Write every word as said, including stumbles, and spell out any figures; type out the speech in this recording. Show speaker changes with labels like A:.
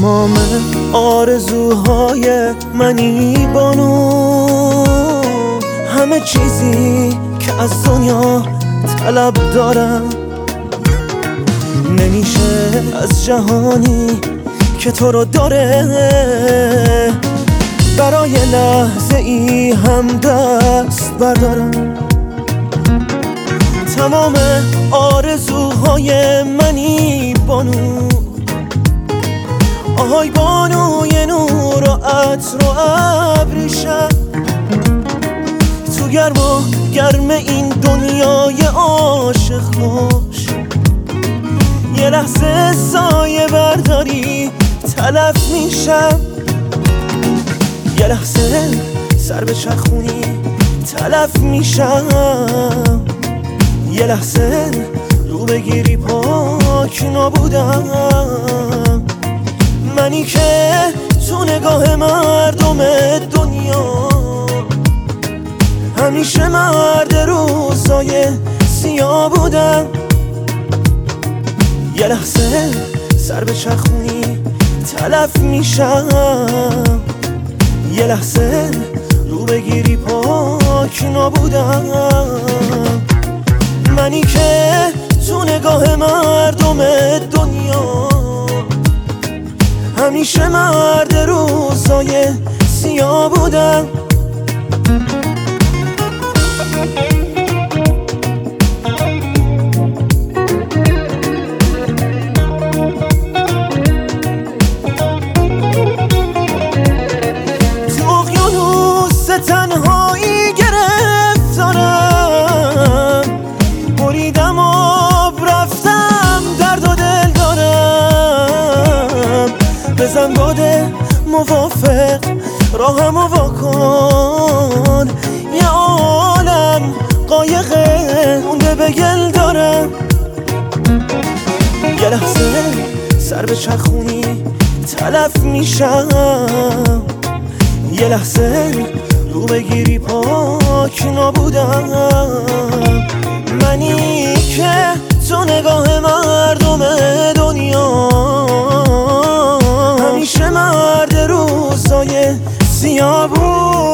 A: تمام آرزوهای منی بانو، همه چیزی که از دنیا طلب دارم. نمیشه از جهانی که تو رو داره برای لحظه ای هم دست بردارم. تمام آرزوهای منی بانو، آهای بانوی نور و عطر و ابریشم. تو گرم و گرم این دنیای عاشق خوش، یه لحظه سایه برداری تلف میشم. یه لحظه سر به چرخونی تلف میشم. یه لحظه رو بگیری پاک نابودم. منی که تو نگاه مردم دنیا همیشه مرد روزای سیاه بودم. یه لحظه سر به چرخونی تلف میشم. یه لحظه رو بگیری پاک نابودم. منی که تو نگاه مردم دنیا همیشه مرد روزای سیاه بودم. تو اقیانوس تنهایی گرفتارم، بریدم آب رفتم درد و دل دارم. بزن باده موافق راهم و واکن، یه عالم قایقه مونده به گل دارم. یه لحظه سر به چرخونی تلف میشم. یه لحظه رو بگیری پاک نابودم. منی که تو نگاه مردم دنیا همیشه مرد روزای سیاه بود.